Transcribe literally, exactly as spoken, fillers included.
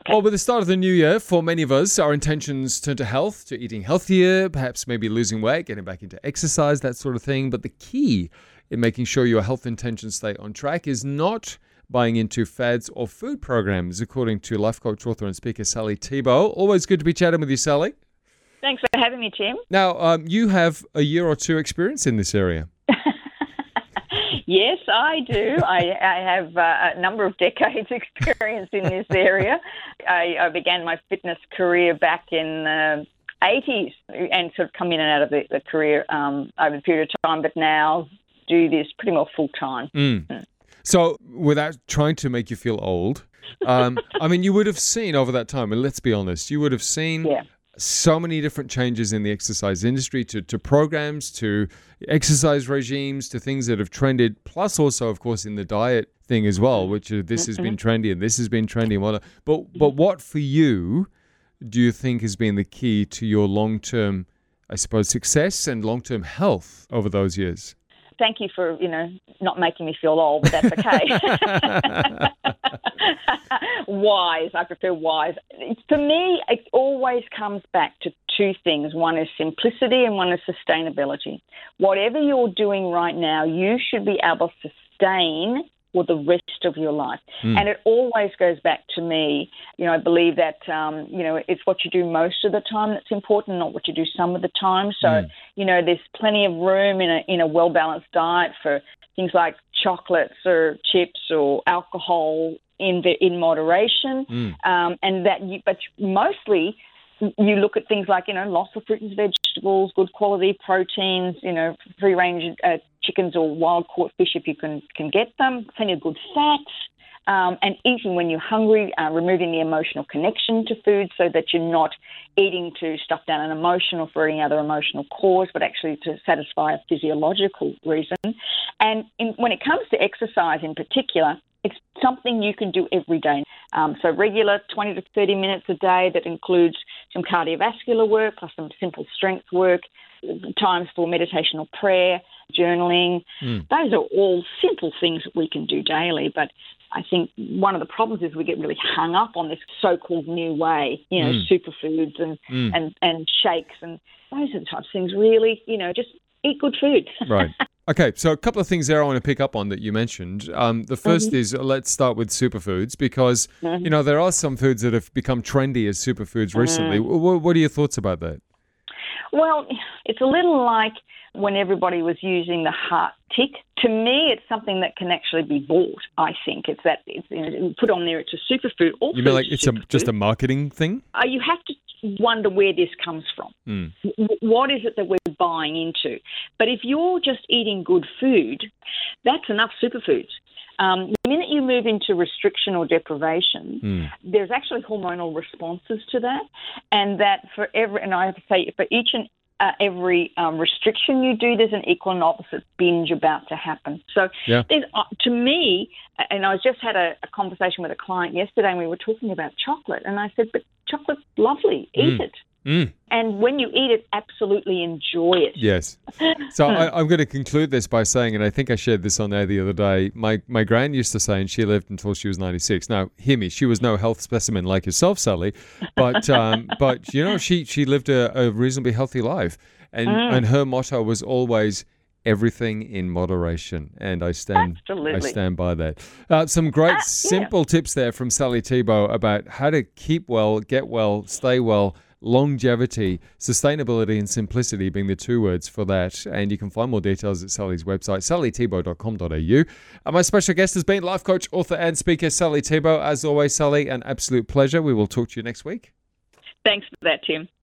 Well, with the start of the new year, for many of us, our intentions turn to health, to eating healthier, perhaps maybe losing weight, getting back into exercise, that sort of thing. But the key in making sure your health intentions stay on track is not buying into fads or food programs, according to life coach, author and speaker Sally Thibault. Always good to be chatting with you, Sally. Thanks for having me, Tim. Now, um, you have a year or two experience in this area. Yes, I do. I, I have uh, a number of decades experience in this area. I, I began my fitness career back in the eighties and sort of come in and out of the, the career um, over a period of time, but now do this pretty well full time. Mm. Mm. So without trying to make you feel old, um, I mean, you would have seen over that time, and let's be honest, you would have seen yeah. so many different changes in the exercise industry, to, to programs, to exercise regimes, to things that have trended, plus also, of course, in the diet thing as well, which uh, this has been trendy and this has been trendy. And what, but, but what for you do you think has been the key to your long-term, I suppose, success and long-term health over those years? Thank you for, you know, not making me feel old, but that's okay. Wise. I prefer wise. For me, it always comes back to two things. One is simplicity and one is sustainability. Whatever you're doing right now, you should be able to sustain for the rest of your life. Mm. And it always goes back to me, you know, I believe that, um, you know, it's what you do most of the time that's important, not what you do some of the time. So, mm. you know, there's plenty of room in a in a well-balanced diet for things like chocolates or chips or alcohol in the, in moderation. Mm. Um, and that, you, but mostly you look at things like, you know, lots of fruits and vegetables, good quality proteins, you know, free-range uh, chickens or wild-caught fish if you can, can get them, plenty of good fats, um, and eating when you're hungry, uh, removing the emotional connection to food so that you're not eating to stuff down an emotion or for any other emotional cause, but actually to satisfy a physiological reason. And in, when it comes to exercise in particular, it's something you can do every day. Um, so regular twenty to thirty minutes a day that includes some cardiovascular work plus some simple strength work, times for meditation or prayer, journaling. Mm. Those are all simple things that we can do daily. But I think one of the problems is we get really hung up on this so-called new way, you know, mm. superfoods and, mm. and, and shakes. And those are the types of things really, you know, just eat good food. Right. Okay, so a couple of things there I want to pick up on that you mentioned. Um, the first mm-hmm. is, let's start with superfoods, because, mm-hmm. you know, there are some foods that have become trendy as superfoods recently. Mm. What, what are your thoughts about that? Well, it's a little like when everybody was using the heart tick. To me, it's something that can actually be bought, I think. It's that, it's, you know, put on there, it's a superfood. All you mean like it's a, just a marketing thing? Uh, you have to wonder where this comes from. Mm. W- what is it that we're buying into? But if you're just eating good food, that's enough superfoods. Um, the minute you move into restriction or deprivation, mm. there's actually hormonal responses to that, and that for every, and I have to say, for each and uh, every um, restriction you do, there's an equal and opposite binge about to happen. So, yeah. there's, uh, to me, and I just had a, a conversation with a client yesterday, and we were talking about chocolate, and I said, but chocolate's lovely, eat mm. it. Mm. And when you eat it, absolutely enjoy it. Yes. So I, I'm going to conclude this by saying, and I think I shared this on there the other day, my, my gran used to say, and she lived until she was ninety-six. Now, hear me, she was no health specimen like yourself, Sally, but um, but you know, she she lived a, a reasonably healthy life, and mm. and her motto was always everything in moderation, and I stand Absolutely. I stand by that. Uh, some great ah, simple yeah. tips there from Sally Thibault about how to keep well, get well, stay well. Longevity, sustainability, and simplicity being the two words for that. And you can find more details at Sally's website, sally thibault dot com dot a u. Uh, my special guest has been life coach, author, and speaker Sally Thibault. As always, Sally, an absolute pleasure. We will talk to you next week. Thanks for that, Tim.